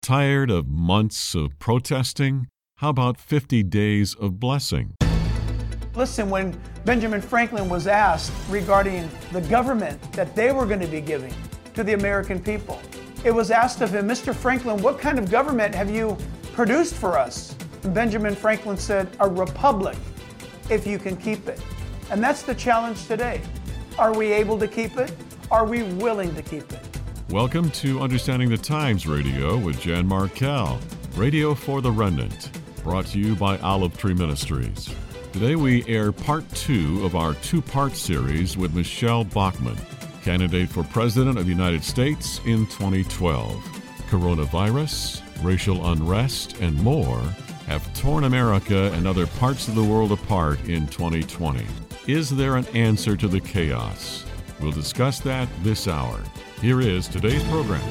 Tired of months of protesting? How about 50 days of blessing? Listen, when Benjamin Franklin was asked regarding the government that they were going to be giving to the American people, it was asked of him, Mr. Franklin, what kind of government have you produced for us? And Benjamin Franklin said, a republic, if you can keep it. And that's the challenge today. Are we able to keep it? Are we willing to keep it? Welcome to Understanding the Times Radio with Jan Markell, Radio for the Remnant, brought to you by Olive Tree Ministries. Today we air part 2 of our 2-part series with Michele Bachmann, candidate for President of the United States in 2012. Coronavirus, racial unrest, and more have torn America and other parts of the world apart in 2020. Is there an answer to the chaos? We'll discuss that this hour. Here is today's program.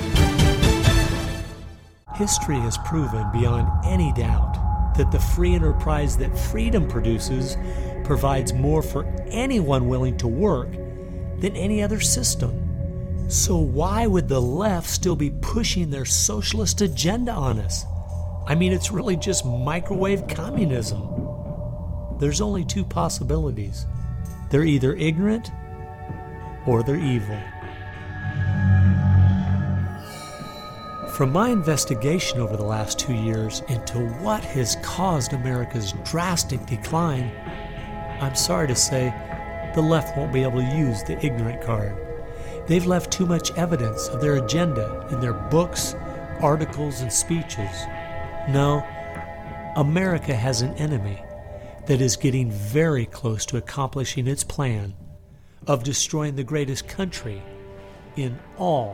History has proven beyond any doubt that the free enterprise that freedom produces provides more for anyone willing to work than any other system. So why would the left still be pushing their socialist agenda on us? I mean, it's really just microwave communism. There's only 2 possibilities. They're either ignorant or they're evil. From my investigation over the last 2 years into what has caused America's drastic decline, I'm sorry to say the left won't be able to use the ignorant card. They've left too much evidence of their agenda in their books, articles, and speeches. No, America has an enemy that is getting very close to accomplishing its plan of destroying the greatest country in all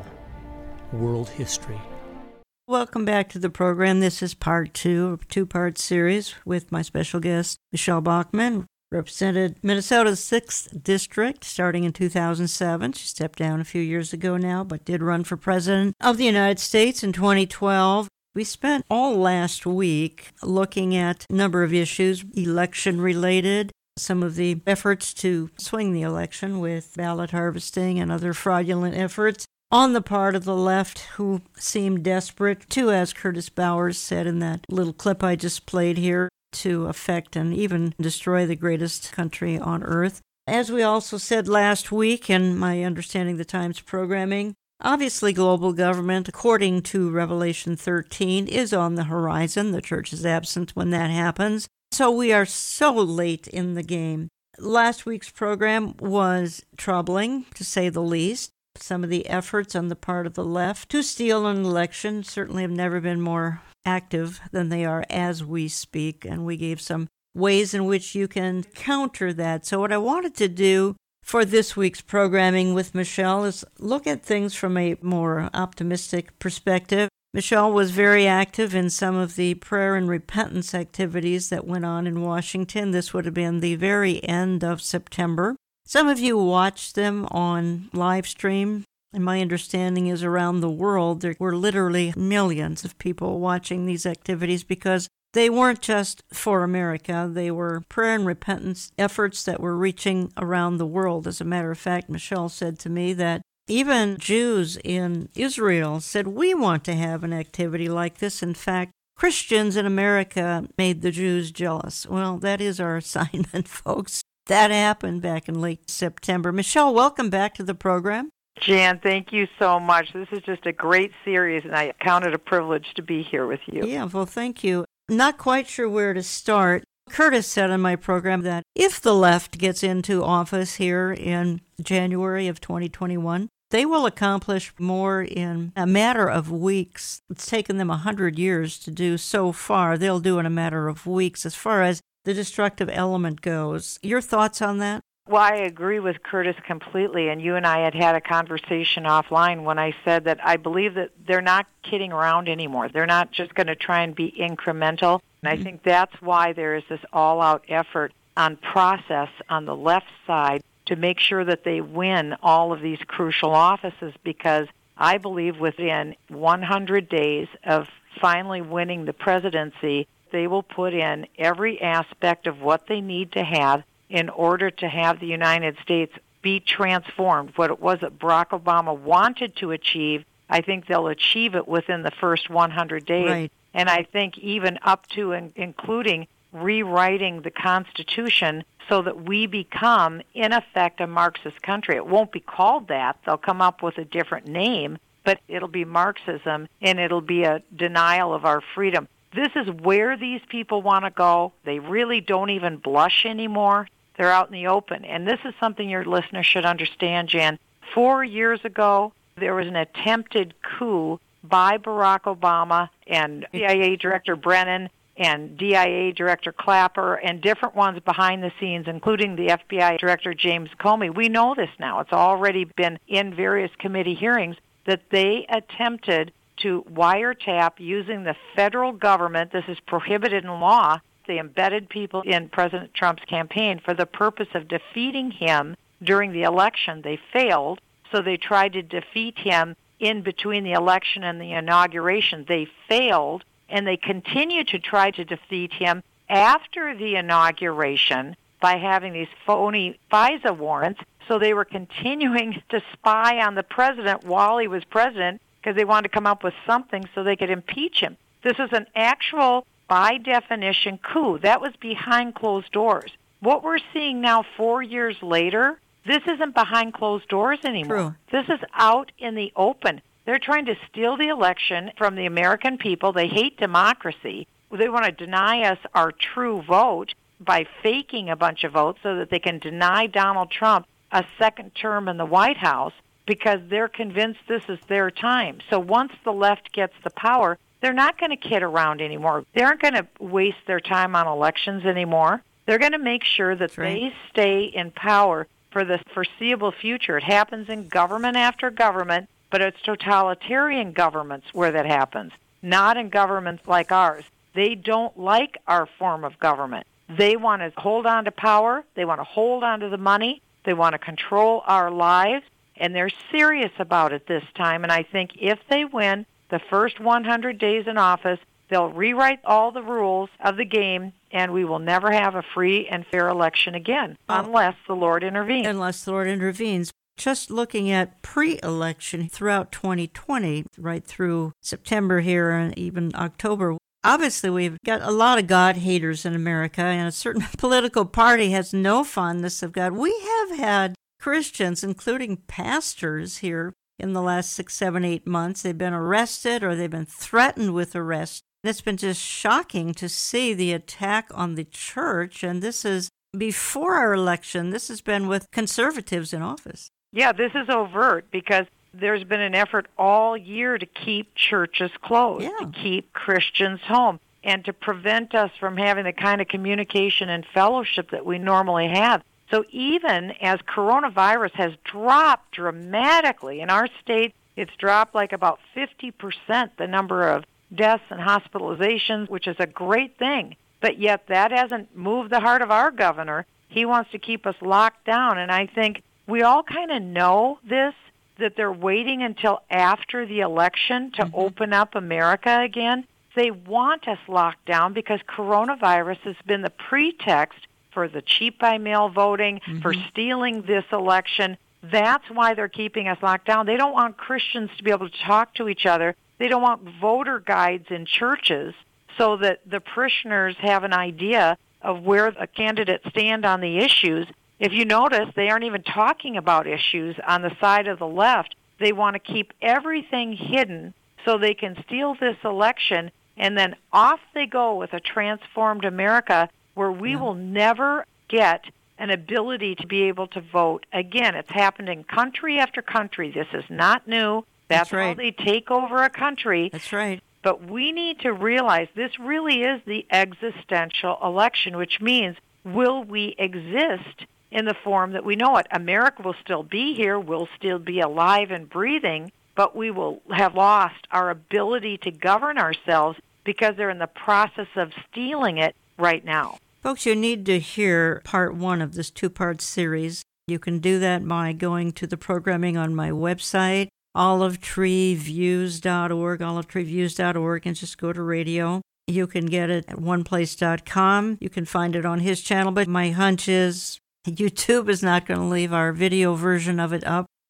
world history. Welcome back to the program. This is part 2 of a 2-part series with my special guest, Michele Bachmann, represented Minnesota's 6th District starting in 2007. She stepped down a few years ago now, but did run for President of the United States in 2012. We spent all last week looking at a number of issues, election-related, some of the efforts to swing the election with ballot harvesting and other fraudulent efforts on the part of the left who seemed desperate to, as Curtis Bowers said in that little clip I just played here, to affect and even destroy the greatest country on earth. As we also said last week in my Understanding the Times programming, obviously global government, according to Revelation 13, is on the horizon. The church is absent when that happens. So we are so late in the game. Last week's program was troubling, to say the least. Some of the efforts on the part of the left to steal an election certainly have never been more active than they are as we speak, and we gave some ways in which you can counter that. So what I wanted to do for this week's programming with Michele is look at things from a more optimistic perspective. Michele was very active in some of the prayer and repentance activities that went on in Washington. This would have been the very end of September. Some of you watched them on live stream, and my understanding is around the world there were literally millions of people watching these activities because they weren't just for America. They were prayer and repentance efforts that were reaching around the world. As a matter of fact, Michele said to me that even Jews in Israel said, we want to have an activity like this. In fact, Christians in America made the Jews jealous. Well, that is our assignment, folks. That happened back in late September. Michele, welcome back to the program. Jan, thank you so much. This is just a great series, and I count it a privilege to be here with you. Yeah, well, thank you. Not quite sure where to start. Curtis said on my program that if the left gets into office here in January of 2021, they will accomplish more in a matter of weeks. It's taken them 100 years to do so far. They'll do in a matter of weeks as far as the destructive element goes. Your thoughts on that? Well, I agree with Curtis completely, and you and I had a conversation offline when I said that I believe that they're not kidding around anymore. They're not just going to try and be incremental, and I think that's why there is this all-out effort on process on the left side to make sure that they win all of these crucial offices, because I believe within 100 days of finally winning the presidency, they will put in every aspect of what they need to have in order to have the United States be transformed. What it was that Barack Obama wanted to achieve, I think they'll achieve it within the first 100 days. Right. And I think even up to and including rewriting the Constitution so that we become, in effect, a Marxist country. It won't be called that. They'll come up with a different name, but it'll be Marxism, and it'll be a denial of our freedom. This is where these people want to go. They really don't even blush anymore. They're out in the open. And this is something your listeners should understand, Jan. 4 years ago, there was an attempted coup by Barack Obama and CIA Director Brennan and DIA Director Clapper and different ones behind the scenes, including the FBI Director James Comey. We know this now. It's already been in various committee hearings that they attempted to wiretap using the federal government. This is prohibited in law. They embedded people in President Trump's campaign for the purpose of defeating him during the election. They failed, so they tried to defeat him in between the election and the inauguration. They failed, and they continued to try to defeat him after the inauguration by having these phony FISA warrants. So they were continuing to spy on the president while he was president because they wanted to come up with something so they could impeach him. This is an actual, by definition, coup. That was behind closed doors. What we're seeing now 4 years later, this isn't behind closed doors anymore. True. This is out in the open. They're trying to steal the election from the American people. They hate democracy. They want to deny us our true vote by faking a bunch of votes so that they can deny Donald Trump a second term in the White House because they're convinced this is their time. So once the left gets the power, they're not going to kid around anymore. They aren't going to waste their time on elections anymore. They're going to make sure that they stay in power for the foreseeable future. It happens in government after government, but it's totalitarian governments where that happens, not in governments like ours. They don't like our form of government. They want to hold on to power. They want to hold on to the money. They want to control our lives, and they're serious about it this time. And I think if they win the first 100 days in office, they'll rewrite all the rules of the game, and we will never have a free and fair election again unless the Lord intervenes. Unless the Lord intervenes. Just looking at pre-election throughout 2020, right through September here and even October, obviously we've got a lot of God haters in America, and a certain political party has no fondness of God. We have had Christians, including pastors here, in the last 6, 7, 8 months. They've been arrested or they've been threatened with arrest. It's been just shocking to see the attack on the church, and this is before our election. This has been with conservatives in office. Yeah, this is overt because there's been an effort all year to keep churches closed, to keep Christians home, and to prevent us from having the kind of communication and fellowship that we normally have. So even as coronavirus has dropped dramatically in our state, it's dropped like about 50%, the number of deaths and hospitalizations, which is a great thing. But yet that hasn't moved the heart of our governor. He wants to keep us locked down, and I think we all kind of know this, that they're waiting until after the election to open up America again. They want us locked down because coronavirus has been the pretext for the cheap by mail voting, for stealing this election. That's why they're keeping us locked down. They don't want Christians to be able to talk to each other. They don't want voter guides in churches so that the parishioners have an idea of where the candidates stand on the issues. If you notice, they aren't even talking about issues on the side of the left. They want to keep everything hidden so they can steal this election, and then off they go with a transformed America where we will never get an ability to be able to vote again. It's happened in country after country. This is not new. That's right. how they take over a country. That's right. But we need to realize this really is the existential election, which means will we exist in the form that we know it? America will still be here, we'll still be alive and breathing, but we will have lost our ability to govern ourselves because they're in the process of stealing it right now. Folks, you need to hear part 1 of this 2-part series. You can do that by going to the programming on my website, olivetreeviews.org, olivetreeviews.org, and just go to radio. You can get it at oneplace.com. You can find it on his channel, but my hunch is YouTube is not going to leave our video version of it up.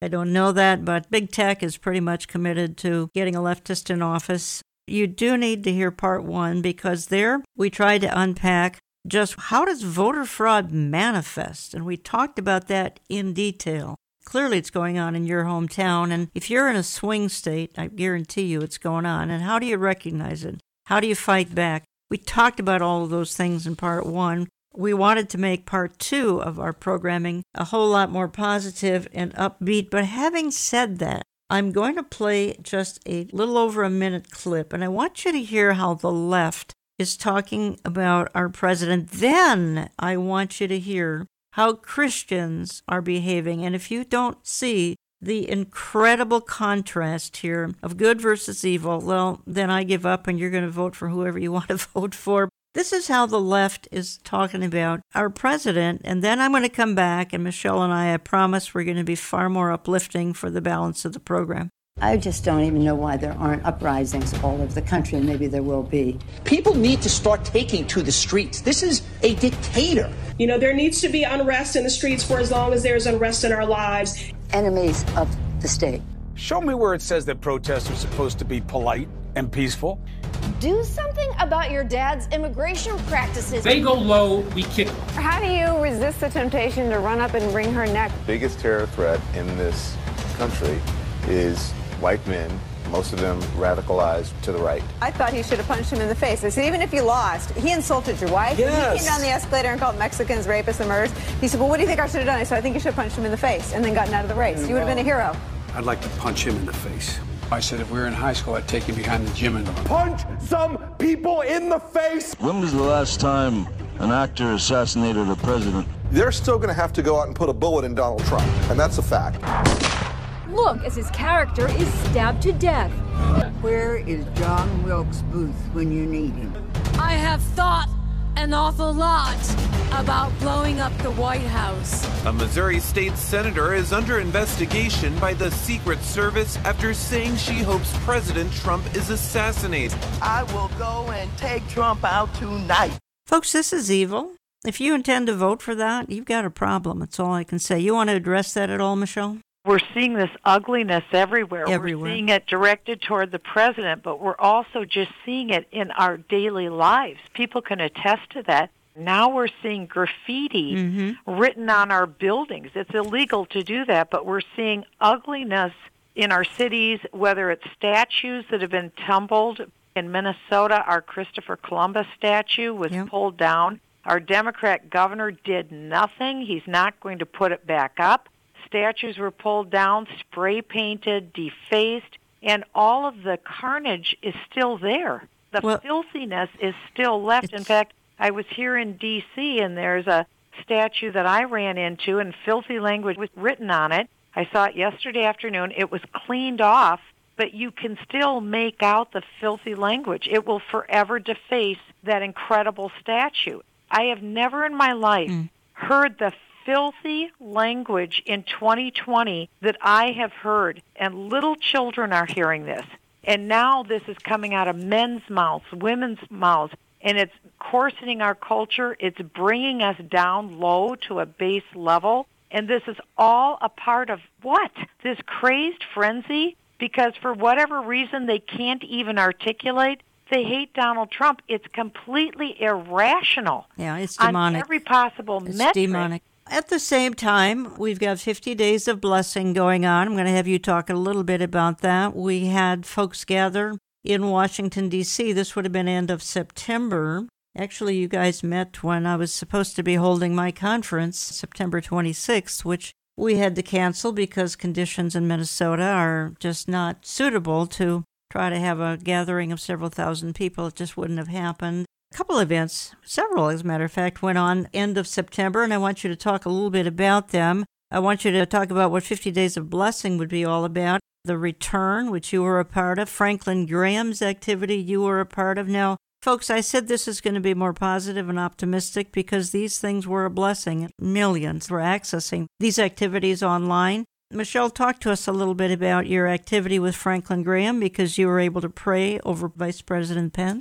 I don't know that, but big tech is pretty much committed to getting a leftist in office. You do need to hear part 1 because there we tried to unpack just how does voter fraud manifest, and we talked about that in detail. Clearly it's going on in your hometown, and if you're in a swing state, I guarantee you it's going on. And how do you recognize it? How do you fight back? We talked about all of those things in part 1. We wanted to make part 2 of our programming a whole lot more positive and upbeat, but having said that, I'm going to play just a little over a minute clip, and I want you to hear how the left is talking about our president. Then I want you to hear how Christians are behaving. And if you don't see the incredible contrast here of good versus evil, well, then I give up and you're going to vote for whoever you want to vote for. This is how the left is talking about our president. And then I'm going to come back, and Michelle and I promise we're going to be far more uplifting for the balance of the program. I just don't even know why there aren't uprisings all over the country, and maybe there will be. People need to start taking to the streets. This is a dictator. You know, there needs to be unrest in the streets for as long as there's unrest in our lives. Enemies of the state. Show me where it says that protests are supposed to be polite and peaceful. Do something about your dad's immigration practices. They go low, we kick them. How do you resist the temptation to run up and wring her neck? The biggest terror threat in this country is white men, most of them radicalized to the right. I thought he should have punched him in the face. I said, even if you lost, he insulted your wife. Yes. He came down the escalator and called Mexicans rapists and murderers. He said, well, what do you think I should have done? I said, I think you should have punched him in the face and then gotten out of the race. You would have been a hero. I'd like to punch him in the face. I said if we were in high school, I'd take him behind the gym and punch some people in the face. When was the last time an actor assassinated a president? They're still going to have to go out and put a bullet in Donald Trump, and that's a fact. Look as his character is stabbed to death. Where is John Wilkes Booth when you need him? I have thought an awful lot about blowing up the White House. A Missouri state senator is under investigation by the Secret Service after saying she hopes President Trump is assassinated. I will go and take Trump out tonight. Folks, this is evil. If you intend to vote for that, you've got a problem. That's all I can say. You want to address that at all, Michelle? We're seeing this ugliness everywhere. We're seeing it directed toward the president, but we're also just seeing it in our daily lives. People can attest to that. Now we're seeing graffiti written on our buildings. It's illegal to do that, but we're seeing ugliness in our cities, whether it's statues that have been tumbled. In Minnesota, our Christopher Columbus statue was pulled down. Our Democrat governor did nothing. He's not going to put it back up. Statues were pulled down, spray painted, defaced, and all of the carnage is still there. The filthiness is still left. In fact, I was here in D.C., and there's a statue that I ran into, and filthy language was written on it. I saw it yesterday afternoon. It was cleaned off, but you can still make out the filthy language. It will forever deface that incredible statue. I have never in my life heard the filthy language in 2020 that I have heard, and little children are hearing this. And now this is coming out of men's mouths, women's mouths, and it's coarsening our culture. It's bringing us down low to a base level, and this is all a part of what? This crazed frenzy? Because for whatever reason they can't even articulate, they hate Donald Trump. It's completely irrational. Yeah, it's demonic. On every possible metric. It's demonic. At the same time, we've got 50 Days of Blessing going on. I'm going to have you talk a little bit about that. We had folks gather in Washington, D.C. This would have been end of September. Actually, you guys met when I was supposed to be holding my conference, September 26th, which we had to cancel because conditions in Minnesota are just not suitable to try to have a gathering of several thousand people. It just wouldn't have happened. A couple events, several as a matter of fact, went on end of September, and I want you to talk a little bit about them. I want you to talk about what 50 Days of Blessing would be all about, the return, which you were a part of, Franklin Graham's activity you were a part of. Now, folks, I said this is going to be more positive and optimistic because these things were a blessing. Millions were accessing these activities online. Michelle, talk to us a little bit about your activity with Franklin Graham because you were able to pray over Vice President Pence.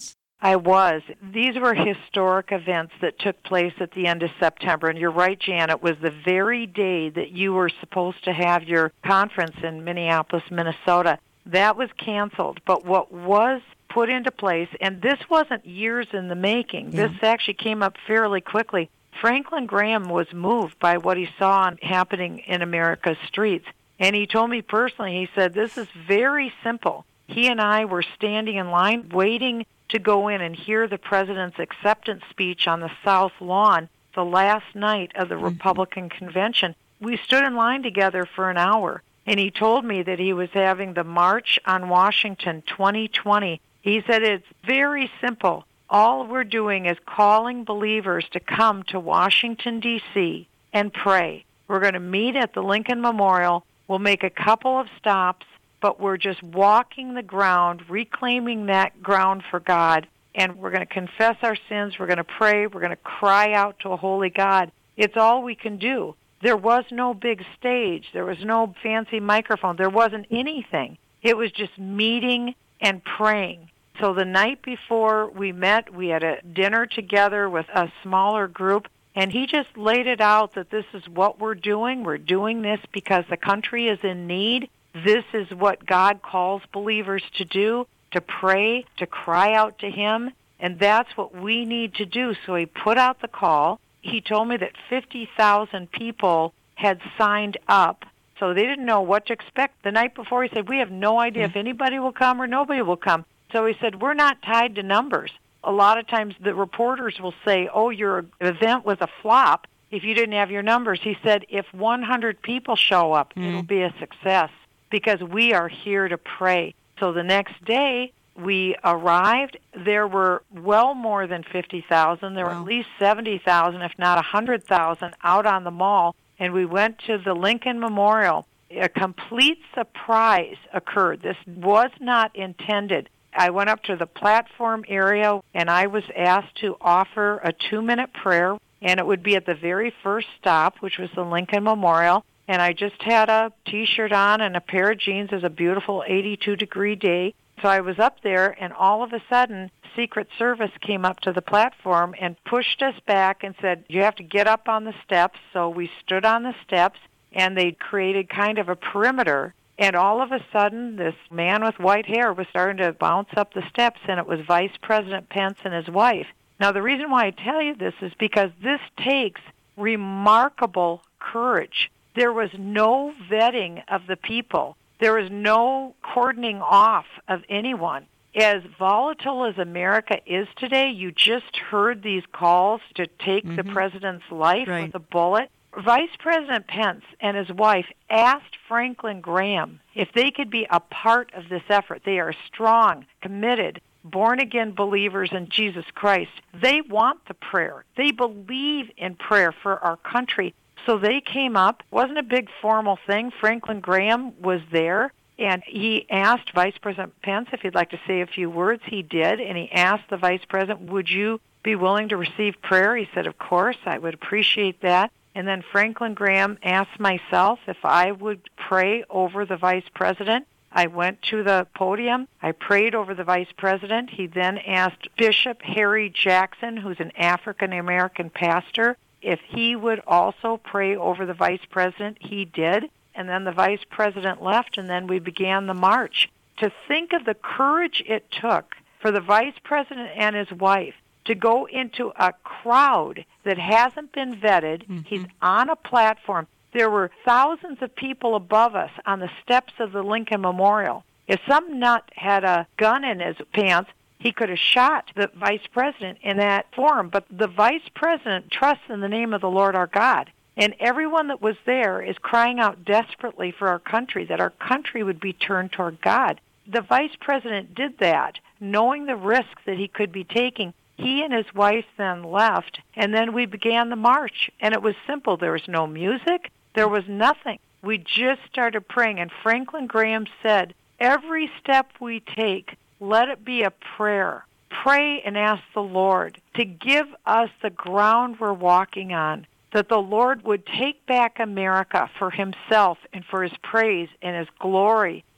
I was. These were historic events that took place at the end of September. And you're right, Jan, it was the very day that you were supposed to have your conference in Minneapolis, Minnesota. That was canceled. But what was put into place, and this wasn't years in the making. Yeah. This actually came up fairly quickly. Franklin Graham was moved by what he saw happening in America's streets. And he told me personally, he said, this is very simple. He and I were standing in line waiting to go in and hear the president's acceptance speech on the South Lawn the last night of the Republican convention. We stood in line together for an hour, and he told me that he was having the March on Washington 2020. He said it's very simple. All we're doing is calling believers to come to Washington, D.C. and pray. We're going to meet at the Lincoln Memorial. We'll make a couple of stops, but we're just walking the ground, reclaiming that ground for God, and we're going to confess our sins. We're going to pray. We're going to cry out to a holy God. It's all we can do. There was no big stage. There was no fancy microphone. There wasn't anything. It was just meeting and praying. So the night before we met, we had a dinner together with a smaller group, and he just laid it out that this is what we're doing. We're doing this because the country is in need. This is what God calls believers to do, to pray, to cry out to him, and that's what we need to do. So he put out the call. He told me that 50,000 people had signed up, so they didn't know what to expect. The night before, he said, we have no idea if anybody will come or nobody will come. So he said, we're not tied to numbers. A lot of times the reporters will say, oh, your event was a flop if you didn't have your numbers. He said, if 100 people show up, it'll be a success because we are here to pray. So the next day we arrived. There were well more than 50,000. There were at least 70,000, if not 100,000, out on the mall. And we went to the Lincoln Memorial. A complete surprise occurred. This was not intended. I went up to the platform area, and I was asked to offer a 2-minute prayer, and it would be at the very first stop, which was the Lincoln Memorial. And I just had a T-shirt on and a pair of jeans. It was a beautiful 82-degree day. So I was up there, and all of a sudden, Secret Service came up to the platform and pushed us back and said, you have to get up on the steps. So we stood on the steps, and they created kind of a perimeter. And all of a sudden, this man with white hair was starting to bounce up the steps, and it was Vice President Pence and his wife. Now, the reason why I tell you this is because this takes remarkable courage. There was no vetting of the people. There was no cordoning off of anyone. As volatile as America is today, you just heard these calls to take the president's life with a bullet. Vice President Pence and his wife asked Franklin Graham if they could be a part of this effort. They are strong, committed, born-again believers in Jesus Christ. They want the prayer. They believe in prayer for our country. So they came up. It wasn't a big formal thing. Franklin Graham was there, and he asked Vice President Pence if he'd like to say a few words. He did, and he asked the Vice President, would you be willing to receive prayer? He said, of course, I would appreciate that. And then Franklin Graham asked myself if I would pray over the Vice President. I went to the podium. I prayed over the Vice President. He then asked Bishop Harry Jackson, who's an African-American pastor, if he would also pray over the Vice President. He did. And then the Vice President left, and then we began the march. To think of the courage it took for the Vice President and his wife to go into a crowd that hasn't been vetted. He's on a platform. There were thousands of people above us on the steps of the Lincoln Memorial. If some nut had a gun in his pants, he could have shot the Vice President in that forum. But the Vice President trusts in the name of the Lord our God. And everyone that was there is crying out desperately for our country, that our country would be turned toward God. The Vice President did that, knowing the risk that he could be taking. He and his wife then left, and then we began the march. And it was simple. There was no music. There was nothing. We just started praying. And Franklin Graham said, every step we take, let it be a prayer. Pray and ask the Lord to give us the ground we're walking on, that the Lord would take back America for himself and for his praise and his glory.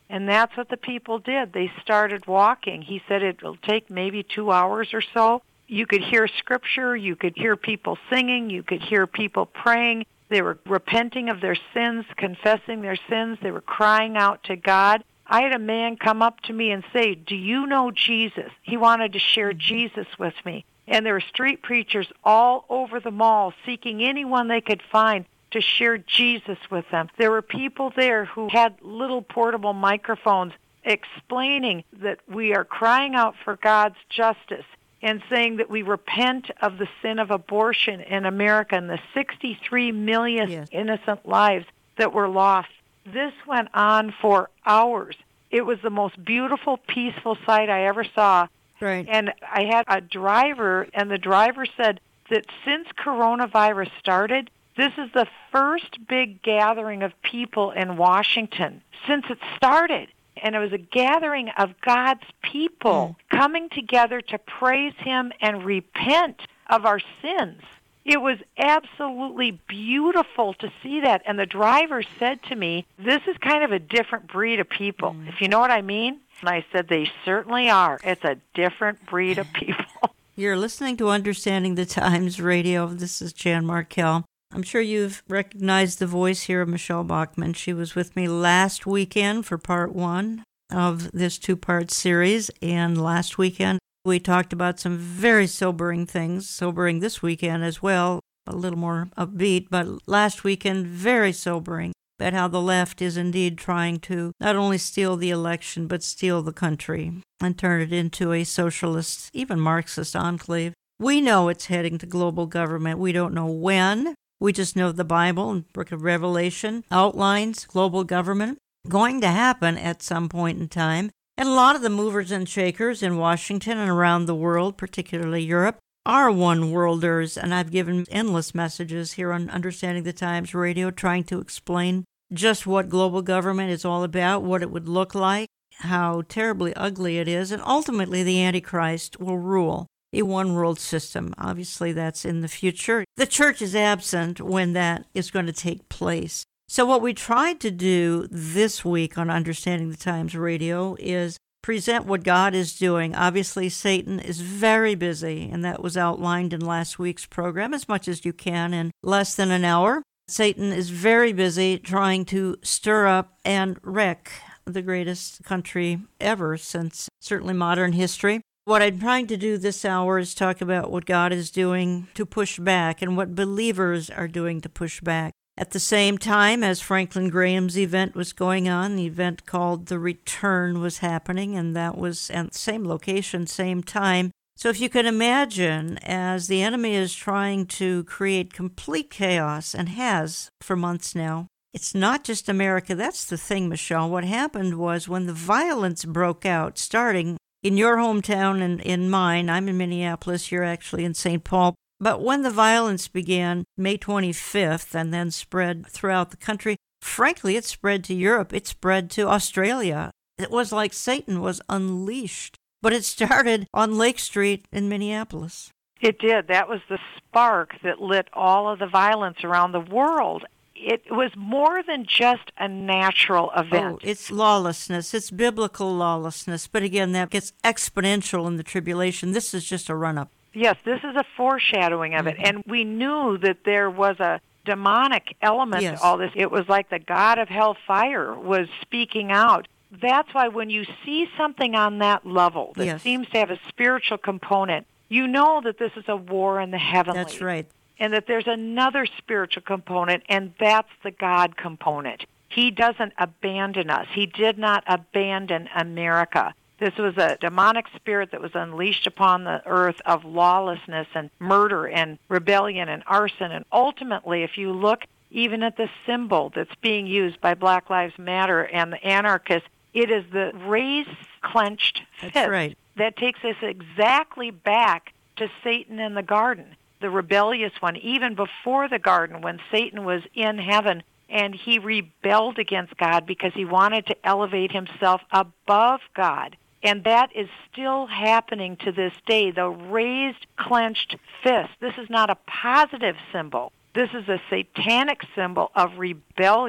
And that's what the people did. They started walking. He said it will take maybe 2 hours or so. You could hear scripture. You could hear people singing. You could hear people praying. They were repenting of their sins, confessing their sins. They were crying out to God. I had a man come up to me and say, "Do you know Jesus?" He wanted to share Jesus with me. And there were street preachers all over the mall seeking anyone they could find to share Jesus with them. There were people there who had little portable microphones explaining that we are crying out for God's justice and saying that we repent of the sin of abortion in America and the 63 million innocent lives that were lost. This went on for hours. It was the most beautiful, peaceful sight I ever saw. Right. And I had a driver, and the driver said that since coronavirus started, this is the first big gathering of people in Washington since it started. And it was a gathering of God's people coming together to praise Him and repent of our sins. It was absolutely beautiful to see that. And the driver said to me, "This is kind of a different breed of people," if you know what I mean. And I said, "They certainly are. It's a different breed of people." You're listening to Understanding the Times Radio. This is Jan Markell. I'm sure you've recognized the voice here of Michelle Bachmann. She was with me last weekend for part one of this two-part series. And last weekend, we talked about some very sobering things, sobering this weekend as well, a little more upbeat, but last weekend, very sobering, about how the left is indeed trying to not only steal the election, but steal the country and turn it into a socialist, even Marxist enclave. We know it's heading to global government. We don't know when. We just know the Bible and Book of Revelation outlines global government going to happen at some point in time. And a lot of the movers and shakers in Washington and around the world, particularly Europe, are one-worlders. And I've given endless messages here on Understanding the Times Radio trying to explain just what global government is all about, what it would look like, how terribly ugly it is, and ultimately the Antichrist will rule a one-world system. Obviously, that's in the future. The church is absent when that is going to take place. So what we tried to do this week on Understanding the Times Radio is present what God is doing. Obviously, Satan is very busy, and that was outlined in last week's program as much as you can in less than an hour. Satan is very busy trying to stir up and wreck the greatest country ever since certainly modern history. What I'm trying to do this hour is talk about what God is doing to push back and what believers are doing to push back. At the same time as Franklin Graham's event was going on, the event called The Return was happening, and that was at the same location, same time. So if you can imagine, as the enemy is trying to create complete chaos, and has for months now, it's not just America. That's the thing, Michelle. What happened was when the violence broke out, starting in your hometown and in mine, I'm in Minneapolis, you're actually in St. Paul. But when the violence began May 25th and then spread throughout the country, frankly, it spread to Europe. It spread to Australia. It was like Satan was unleashed. But it started on Lake Street in Minneapolis. It did. That was the spark that lit all of the violence around the world. It was more than just a natural event. Oh, it's lawlessness. It's biblical lawlessness. But again, that gets exponential in the tribulation. This is just a run-up. Yes, this is a foreshadowing of it. And we knew that there was a demonic element to all this. It was like the god of hellfire was speaking out. That's why when you see something on that level that seems to have a spiritual component, you know that this is a war in the heavenly. That's right. And that there's another spiritual component, and that's the God component. He doesn't abandon us. He did not abandon America. This was a demonic spirit that was unleashed upon the earth of lawlessness and murder and rebellion and arson. And ultimately, if you look even at the symbol that's being used by Black Lives Matter and the anarchists, it is the raised, clenched fist. That's right. That takes us exactly back to Satan in the garden, the rebellious one, even before the garden when Satan was in heaven and he rebelled against God because he wanted to elevate himself above God. And that is still happening to this day, the raised, clenched fist. This is not a positive symbol. This is a satanic symbol of rebellion.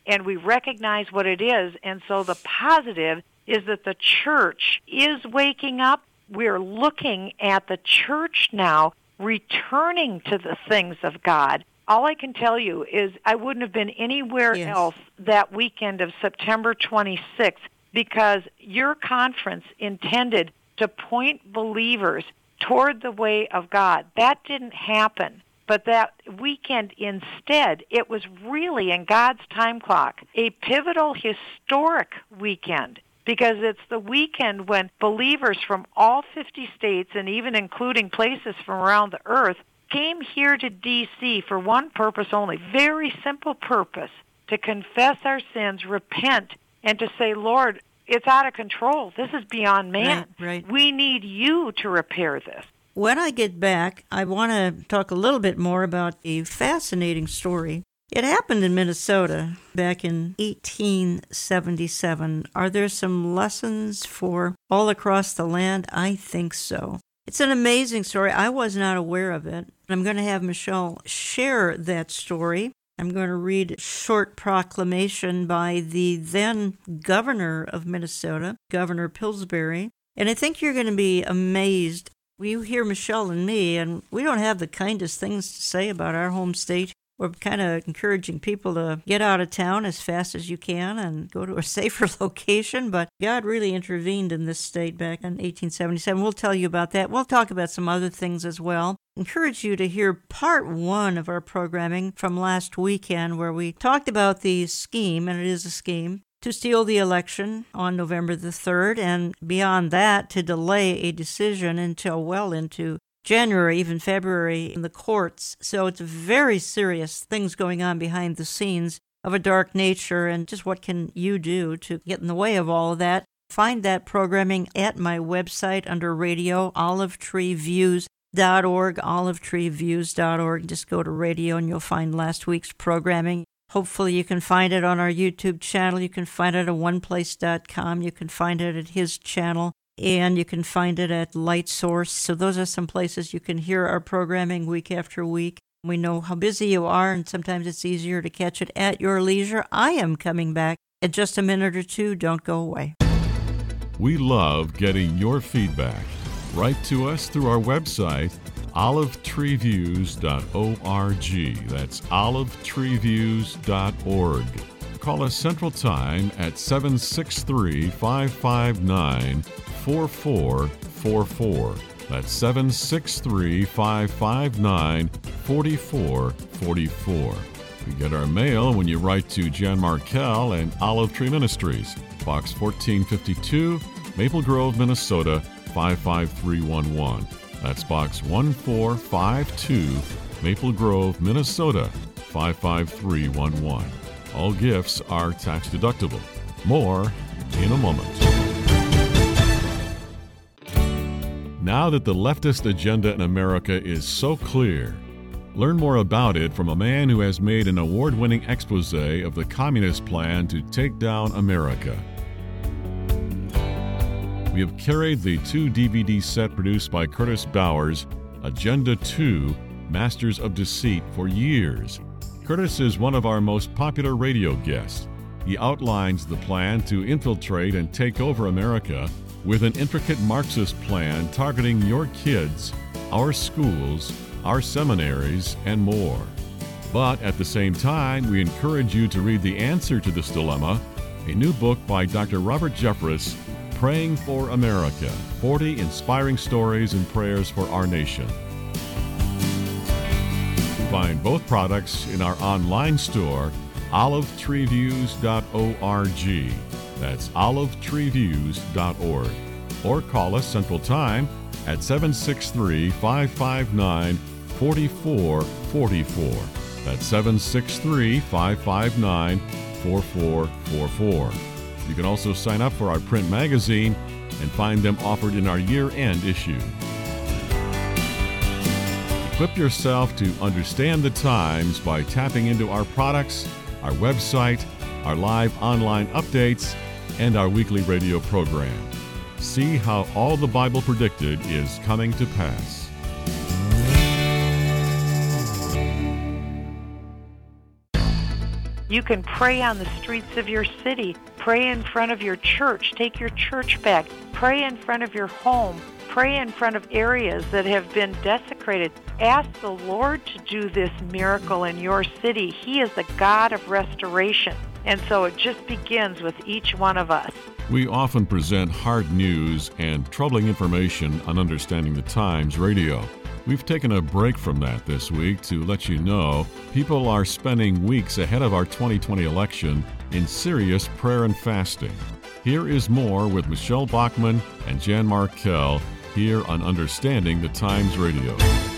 and we recognize what it is. And so the positive is that the church is waking up. We're looking at the church now returning to the things of God. All I can tell you is I wouldn't have been anywhere else that weekend of September 26th, because your conference intended to point believers toward the way of God. That didn't happen. But that weekend instead, it was really, in God's time clock, a pivotal, historic weekend, because it's the weekend when believers from all 50 states, and even including places from around the earth, came here to D.C. for one purpose only, very simple purpose, to confess our sins, repent, and to say, Lord, it's out of control. This is beyond man. Right. We need you to repair this. When I get back, I want to talk a little bit more about a fascinating story. It happened in Minnesota back in 1877. Are there some lessons for all across the land? I think so. It's an amazing story. I was not aware of it. I'm going to have Michelle share that story. I'm going to read a short proclamation by the then governor of Minnesota, Governor Pillsbury. And I think you're going to be amazed. You hear Michelle and me, and we don't have the kindest things to say about our home state. We're kind of encouraging people to get out of town as fast as you can and go to a safer location. But God really intervened in this state back in 1877. We'll tell you about that. We'll talk about some other things as well. Encourage you to hear part 1 of our programming from last weekend, where we talked about the scheme, and it is a scheme, to steal the election on November the 3rd, and beyond that, to delay a decision until well into January, even February, in the courts. So it's very serious things going on behind the scenes of a dark nature, and just what can you do to get in the way of all of that? Find that programming at my website under radio, olivetreeviews.org, olivetreeviews.org. Just go to radio and you'll find last week's programming. Hopefully you can find it on our YouTube channel. You can find it at oneplace.com. You can find it at his channel. And you can find it at Light Source. So those are some places you can hear our programming week after week. We know how busy you are, and sometimes it's easier to catch it at your leisure. I am coming back in just a minute or two. Don't go away. We love getting your feedback. Write to us through our website, olivetreeviews.org. That's olivetreeviews.org. Call us Central Time at 763-559-4444. That's 763-559-4444. You get our mail when you write to Jan Markell and Olive Tree Ministries, Box 1452, Maple Grove, Minnesota 55311. That's Box 1452, Maple Grove, Minnesota 55311. All gifts are tax deductible. More in a moment. Now that the leftist agenda in America is so clear, learn more about it from a man who has made an award-winning expose of the communist plan to take down America. We have carried the 2 DVD set produced by Curtis Bowers, Agenda 2, Masters of Deceit, for years. Curtis is one of our most popular radio guests. He outlines the plan to infiltrate and take over America with an intricate Marxist plan targeting your kids, our schools, our seminaries, and more. But at the same time, we encourage you to read The Answer to This Dilemma, a new book by Dr. Robert Jeffress, Praying for America, 40 Inspiring Stories and Prayers for Our Nation. Find both products in our online store, olivetreeviews.org. That's olivetreeviews.org. Or call us Central Time at 763-559-4444. That's 763-559-4444. You can also sign up for our print magazine and find them offered in our year-end issue. Equip yourself to understand the times by tapping into our products, our website, our live online updates, and our weekly radio program. See how all the Bible predicted is coming to pass. You can pray on the streets of your city. Pray in front of your church. Take your church back. Pray in front of your home. Pray in front of areas that have been desecrated. Ask the Lord to do this miracle in your city. He is the God of restoration. And so it just begins with each one of us. We often present hard news and troubling information on Understanding the Times Radio. We've taken a break from that this week to let you know people are spending weeks ahead of our 2020 election in serious prayer and fasting. Here is more with Michelle Bachmann and Jan Markell here on Understanding the Times Radio.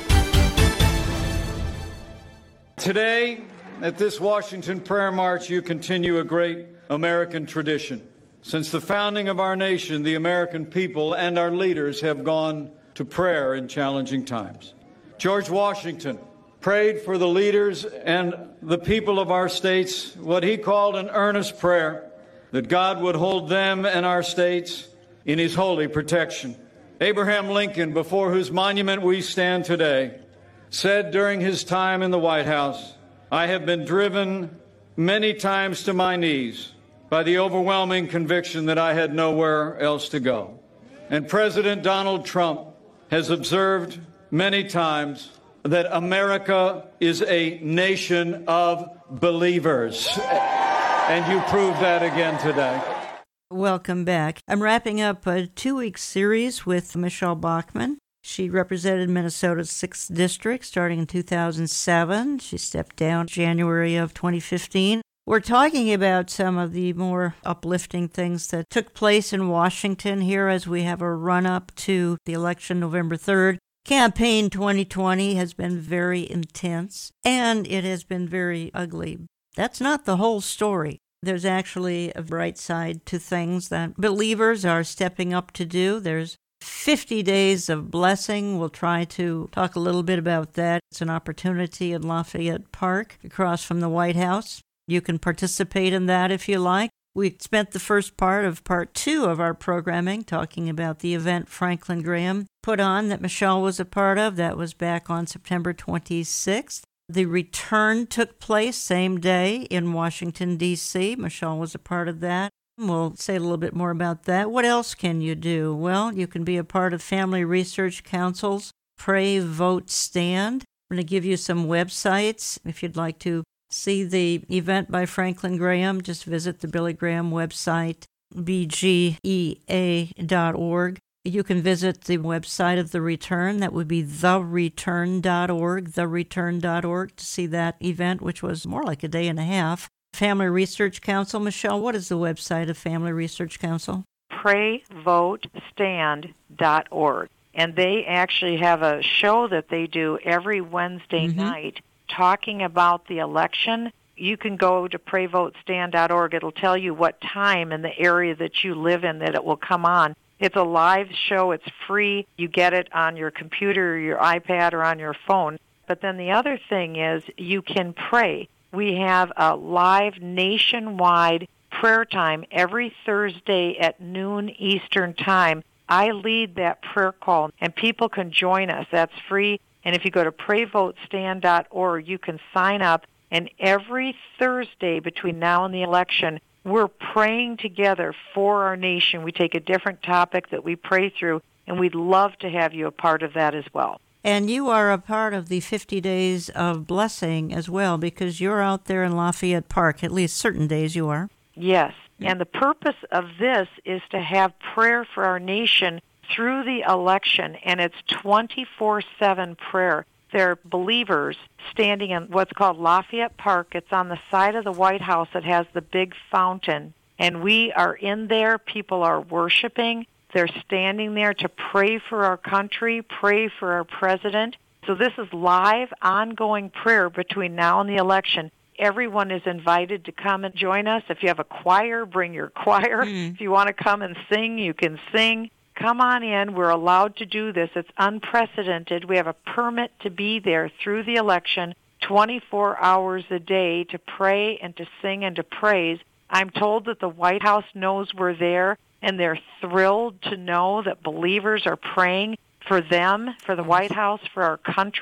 Today, at this Washington Prayer March, you continue a great American tradition. Since the founding of our nation, the American people and our leaders have gone to prayer in challenging times. George Washington prayed for the leaders and the people of our states what he called an earnest prayer that God would hold them and our states in his holy protection. Abraham Lincoln, before whose monument we stand today, said during his time in the White House, "I have been driven many times to my knees by the overwhelming conviction that I had nowhere else to go." And President Donald Trump has observed many times that America is a nation of believers. And you proved that again today. Welcome back. I'm wrapping up a 2-week series with Michelle Bachmann. She represented Minnesota's 6th District starting in 2007. She stepped down January of 2015. We're talking about some of the more uplifting things that took place in Washington here as we have a run-up to the election November 3rd. Campaign 2020 has been very intense, and it has been very ugly. That's not the whole story. There's actually a bright side to things that believers are stepping up to do. There's 50 days of blessing. We'll try to talk a little bit about that. It's an opportunity in Lafayette Park across from the White House. You can participate in that if you like. We spent the first part of part 2 of our programming talking about the event Franklin Graham put on that Michelle was a part of. That was back on September 26th. The return took place same day in Washington, D.C. Michelle was a part of that. We'll say a little bit more about that. What else can you do? Well, you can be a part of Family Research Council's Pray, Vote, Stand. I'm going to give you some websites. If you'd like to see the event by Franklin Graham, just visit the Billy Graham website, bgea.org. You can visit the website of The Return. That would be thereturn.org, thereturn.org, to see that event, which was more like a day and a half. Family Research Council. Michelle, what is the website of Family Research Council? PrayVoteStand.org. And they actually have a show that they do every Wednesday night talking about the election. You can go to PrayVoteStand.org. It'll tell you what time in the area that you live in that it will come on. It's a live show. It's free. You get it on your computer or your iPad or on your phone. But then the other thing is you can pray. We have a live nationwide prayer time every Thursday at noon Eastern Time. I lead that prayer call, and people can join us. That's free. And if you go to PrayVoteStand.org, you can sign up. And every Thursday between now and the election, we're praying together for our nation. We take a different topic that we pray through, and we'd love to have you a part of that as well. And you are a part of the 50 Days of Blessing as well, because you're out there in Lafayette Park. At least certain days you are. Yes. And the purpose of this is to have prayer for our nation through the election, and it's 24/7 prayer. There are believers standing in what's called Lafayette Park. It's on the side of the White House that has the big fountain. And we are in there. People are worshiping. They're standing there to pray for our country, pray for our president. So this is live, ongoing prayer between now and the election. Everyone is invited to come and join us. If you have a choir, bring your choir. If you want to come and sing, you can sing. Come on in. We're allowed to do this. It's unprecedented. We have a permit to be there through the election 24 hours a day to pray and to sing and to praise. I'm told that the White House knows we're there, and they're thrilled to know that believers are praying for them, for the White House, for our country.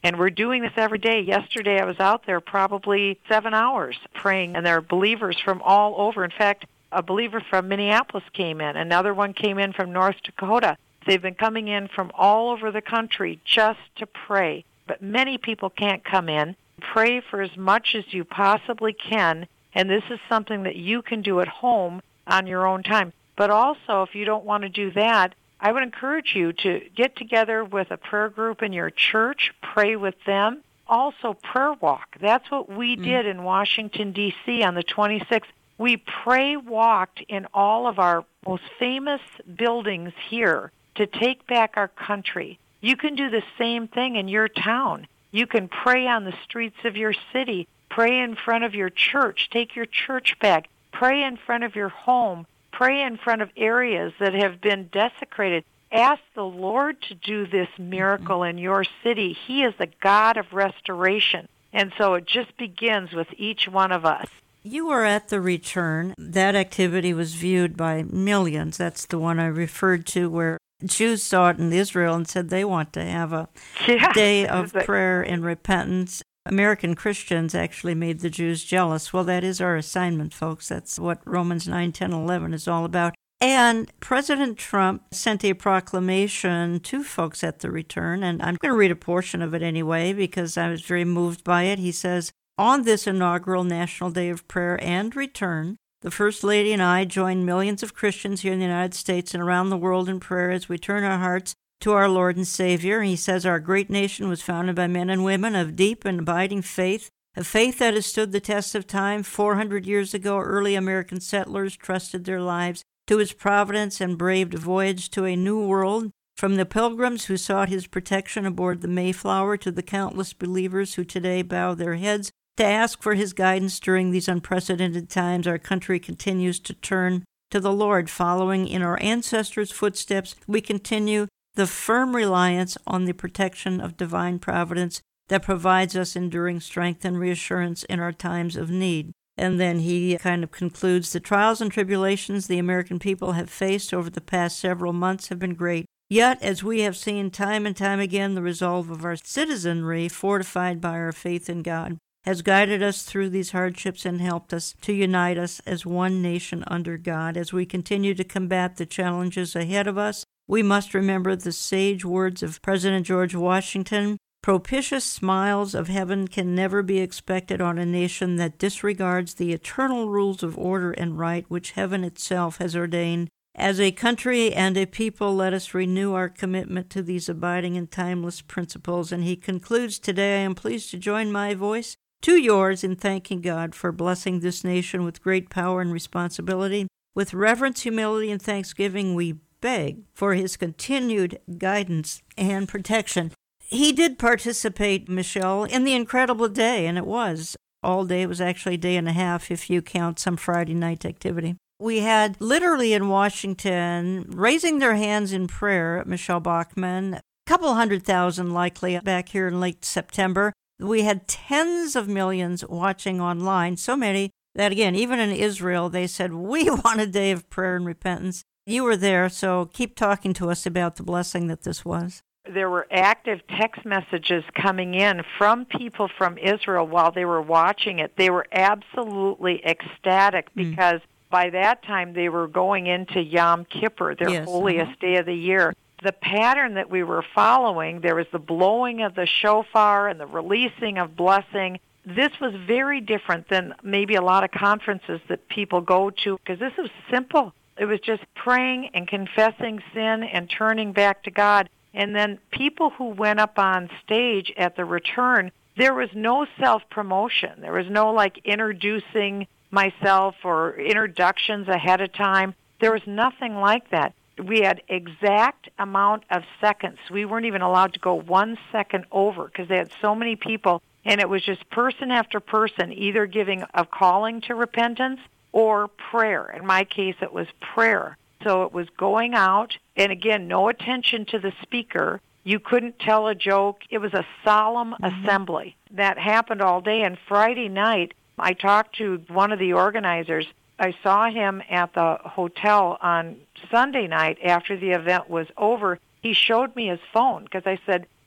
And we're doing this every day. Yesterday I was out there probably 7 hours praying, and there are believers from all over. In fact, a believer from Minneapolis came in. Another one came in from North Dakota. They've been coming in from all over the country just to pray. But many people can't come in. Pray for as much as you possibly can, and this is something that you can do at home on your own time. But also, if you don't want to do that, I would encourage you to get together with a prayer group in your church, pray with them. Also, prayer walk. That's what we did in Washington, D.C. on the 26th. We pray walked in all of our most famous buildings here to take back our country. You can do the same thing in your town. You can pray on the streets of your city, pray in front of your church, take your church back, pray in front of your home, pray in front of areas that have been desecrated. Ask the Lord to do this miracle in your city. He is the God of restoration. And so it just begins with each one of us. You were at the return. That activity was viewed by millions. That's the one I referred to where Jews saw it in Israel and said they want to have a day of prayer and repentance. American Christians actually made the Jews jealous. Well, that is our assignment, folks. That's what Romans 9, 10, 11 is all about. And President Trump sent a proclamation to folks at the return, and I'm going to read a portion of it anyway because I was very moved by it. He says, "On this inaugural National Day of Prayer and Return, the First Lady and I join millions of Christians here in the United States and around the world in prayer as we turn our hearts to our Lord and Savior." He says, "Our great nation was founded by men and women of deep and abiding faith, a faith that has stood the test of time. 400 years ago, early American settlers trusted their lives to His providence and braved a voyage to a new world. From the pilgrims who sought His protection aboard the Mayflower to the countless believers who today bow their heads to ask for His guidance during these unprecedented times, our country continues to turn to the Lord. Following in our ancestors' footsteps, we continue the firm reliance on the protection of divine providence that provides us enduring strength and reassurance in our times of need." And then he kind of concludes, "The trials and tribulations the American people have faced over the past several months have been great. Yet, as we have seen time and time again, the resolve of our citizenry, fortified by our faith in God, has guided us through these hardships and helped us to unite us as one nation under God. As we continue to combat the challenges ahead of us, we must remember the sage words of President George Washington. Propitious smiles of heaven can never be expected on a nation that disregards the eternal rules of order and right which heaven itself has ordained. As a country and a people, let us renew our commitment to these abiding and timeless principles." And he concludes, "Today I am pleased to join my voice to yours in thanking God for blessing this nation with great power and responsibility. With reverence, humility, and thanksgiving, we beg for His continued guidance and protection." He did participate, Michelle, in the incredible day, and it was all day. It was actually a day and a half if you count some Friday night activity. We had literally in Washington raising their hands in prayer, Michelle Bachmann, a couple 100,000 likely back here in late September. We had tens of millions watching online, so many that, again, even in Israel, they said, "We want a day of prayer and repentance." You were there, so keep talking to us about the blessing that this was. There were active text messages coming in from people from Israel while they were watching it. They were absolutely ecstatic because by that time they were going into Yom Kippur, their holiest day of the year. The pattern that we were following, there was the blowing of the shofar and the releasing of blessing. This was very different than maybe a lot of conferences that people go to because this was simple. It was just praying and confessing sin and turning back to God. And then people who went up on stage at the return, there was no self-promotion. There was no introducing myself or introductions ahead of time. There was nothing like that. We had exact amount of seconds. We weren't even allowed to go 1 second over because they had so many people. And it was just person after person either giving a calling to repentance or prayer. In my case, it was prayer. So it was going out, and again, no attention to the speaker. You couldn't tell a joke. It was a solemn assembly. That happened all day. And Friday night, I talked to one of the organizers. I saw him at the hotel on Sunday night after the event was over. He showed me his phone because I said,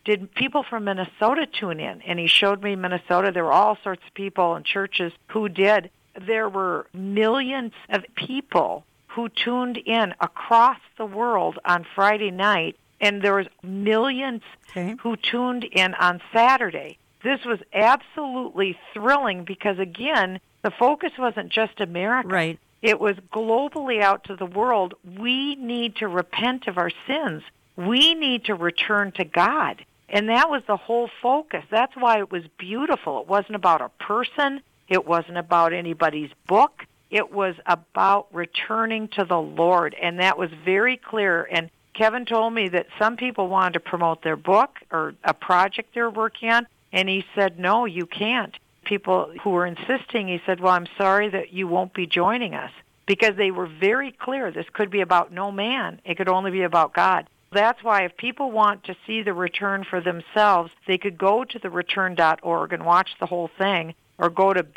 did people from Minnesota tune in? And he showed me Minnesota. There were all sorts of people and churches who did. There were millions of people who tuned in across the world on Friday night, and there was millions who tuned in on Saturday. This was absolutely thrilling because, again, the focus wasn't just America. Right. It was globally out to the world. We need to repent of our sins. We need to return to God. And that was the whole focus. That's why it was beautiful. It wasn't about a person. It wasn't about anybody's book. It was about returning to the Lord. And that was very clear. And Kevin told me that some people wanted to promote their book or a project they were working on. And he said, no, you can't. People who were insisting, he said, well, I'm sorry that you won't be joining us. Because they were very clear this could be about no man. It could only be about God. That's why if people want to see the return for themselves, they could go to thereturn.org and watch the whole thing, or go to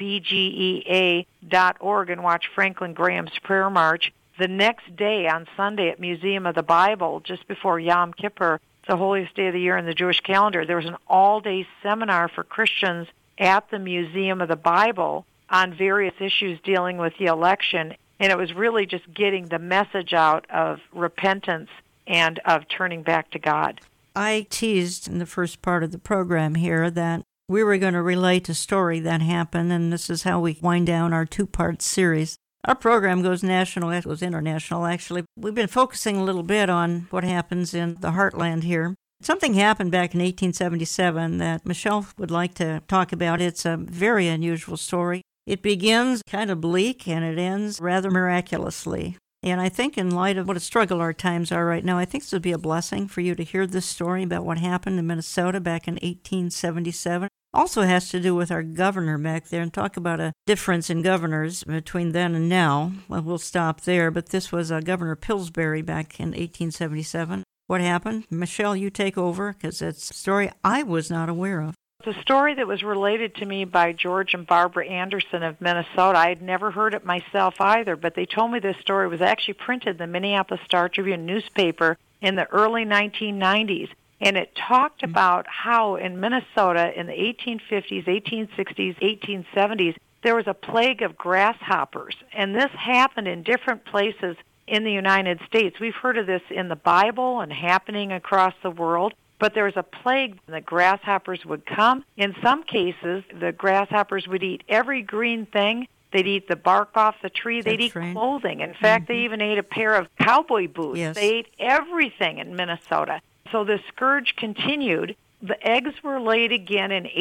bgea.org and watch Franklin Graham's prayer march. The next day, on Sunday, at Museum of the Bible, just before Yom Kippur, the holiest day of the year in the Jewish calendar, there was an all-day seminar for Christians at the Museum of the Bible on various issues dealing with the election. And it was really just getting the message out of repentance and of turning back to God. I teased in the first part of the program here that we were going to relate a story that happened, and this is how we wind down our two-part series. Our program goes national, it goes international, actually. We've been focusing a little bit on what happens in the heartland here. Something happened back in 1877 that Michelle would like to talk about. It's a very unusual story. It begins kind of bleak, and it ends rather miraculously. And I think in light of what a struggle our times are right now, I think this would be a blessing for you to hear this story about what happened in Minnesota back in 1877. Also has to do with our governor back there, and talk about a difference in governors between then and now. Well, we'll stop there, but this was Governor Pillsbury back in 1877. What happened? Michelle, you take over, because it's a story I was not aware of. It's a story that was related to me by George and Barbara Anderson of Minnesota. I had never heard it myself either, but they told me this story was actually printed in the Minneapolis Star-Tribune newspaper in the early 1990s. And it talked about how in Minnesota in the 1850s, 1860s, 1870s, there was a plague of grasshoppers. And this happened in different places in the United States. We've heard of this in the Bible and happening across the world. But there was a plague. The grasshoppers would come. In some cases, the grasshoppers would eat every green thing. They'd eat the bark off the tree. They'd eat clothing. In fact, they even ate a pair of cowboy boots. Yes. They ate everything in Minnesota. So the scourge continued. The eggs were laid again in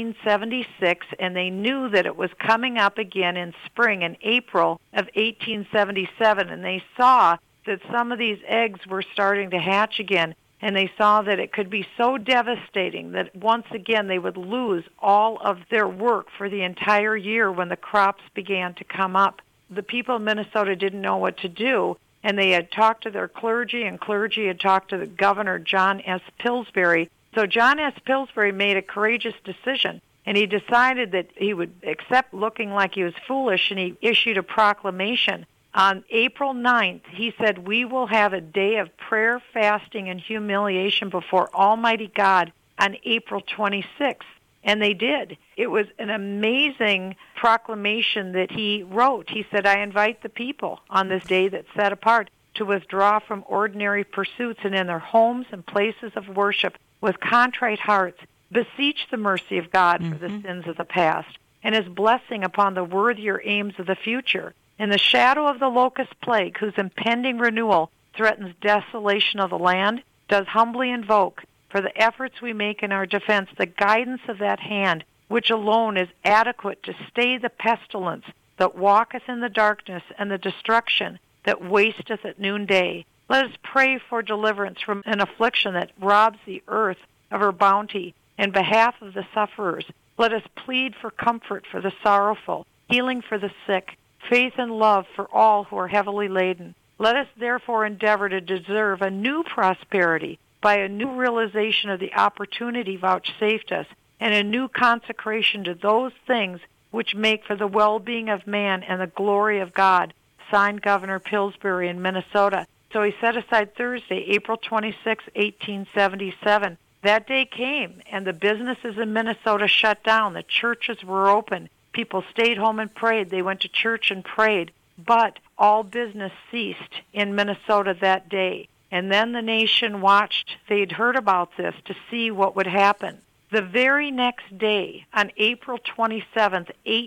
1876, and they knew that it was coming up again in spring, in April of 1877. And they saw that some of these eggs were starting to hatch again. And they saw that it could be so devastating that once again they would lose all of their work for the entire year when the crops began to come up. The people of Minnesota didn't know what to do, and they had talked to their clergy, and clergy had talked to the governor, John S. Pillsbury. So John S. Pillsbury made a courageous decision, and he decided that he would accept looking like he was foolish, and he issued a proclamation. On April 9th, he said, we will have a day of prayer, fasting, and humiliation before Almighty God on April 26th. And they did. It was an amazing proclamation that he wrote. He said, I invite the people on this day that's set apart to withdraw from ordinary pursuits and in their homes and places of worship with contrite hearts, beseech the mercy of God for the sins of the past and his blessing upon the worthier aims of the future. In the shadow of the locust plague, whose impending renewal threatens desolation of the land, does humbly invoke, for the efforts we make in our defense, the guidance of that hand, which alone is adequate to stay the pestilence that walketh in the darkness and the destruction that wasteth at noonday. Let us pray for deliverance from an affliction that robs the earth of her bounty. In behalf of the sufferers, let us plead for comfort for the sorrowful, healing for the sick, faith and love for all who are heavily laden. Let us therefore endeavor to deserve a new prosperity by a new realization of the opportunity vouchsafed us and a new consecration to those things which make for the well-being of man and the glory of God. Signed, Governor Pillsbury in Minnesota. So he set aside Thursday, April 26, 1877, that day came, and the businesses in Minnesota shut down. The churches were open. People stayed home and prayed. They went to church and prayed. But all business ceased in Minnesota that day. And then the nation watched. They'd heard about this to see what would happen. The very next day, on April 27th,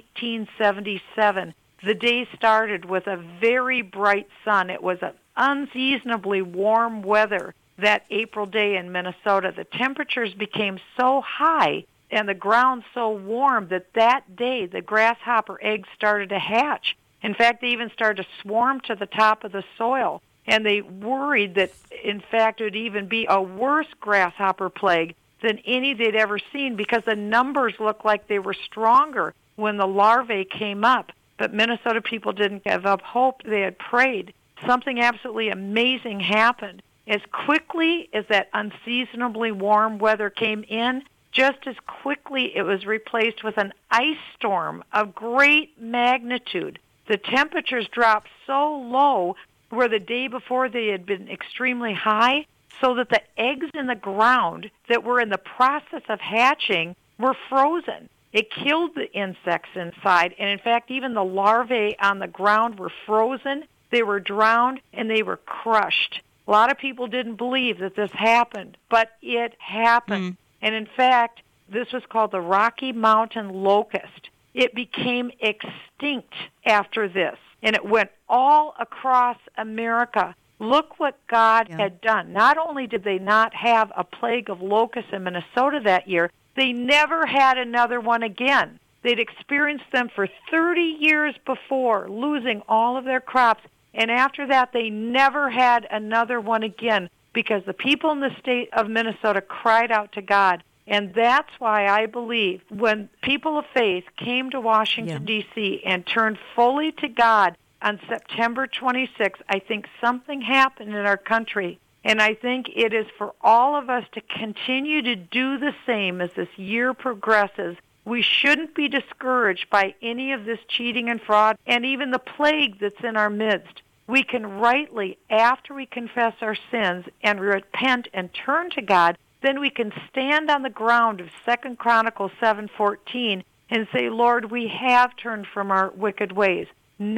1877, the day started with a very bright sun. It was an unseasonably warm weather that April day in Minnesota. The temperatures became so high and the ground so warm that day the grasshopper eggs started to hatch. In fact, they even started to swarm to the top of the soil. And they worried that, in fact, it would even be a worse grasshopper plague than any they'd ever seen because the numbers looked like they were stronger when the larvae came up. But Minnesota people didn't give up hope. They had prayed. Something absolutely amazing happened. As quickly as that unseasonably warm weather came in, just as quickly it was replaced with an ice storm of great magnitude. The temperatures dropped so low where the day before they had been extremely high, so that the eggs in the ground that were in the process of hatching were frozen. It killed the insects inside, and in fact, even the larvae on the ground were frozen. They were drowned, and they were crushed. A lot of people didn't believe that this happened, but it happened. And in fact, this was called the Rocky Mountain locust. It became extinct after this, and it went all across America. Look what God had done. Not only did they not have a plague of locusts in Minnesota that year, they never had another one again. They'd experienced them for 30 years before, losing all of their crops. And after that, they never had another one again because the people in the state of Minnesota cried out to God. And that's why I believe when people of faith came to Washington, D.C. and turned fully to God on September 26th, I think something happened in our country. And I think it is for all of us to continue to do the same as this year progresses. We shouldn't be discouraged by any of this cheating and fraud and even the plague that's in our midst. We can rightly, after we confess our sins and repent and turn to God, then we can stand on the ground of 2 Chronicles 7:14 and say, Lord, we have turned from our wicked ways.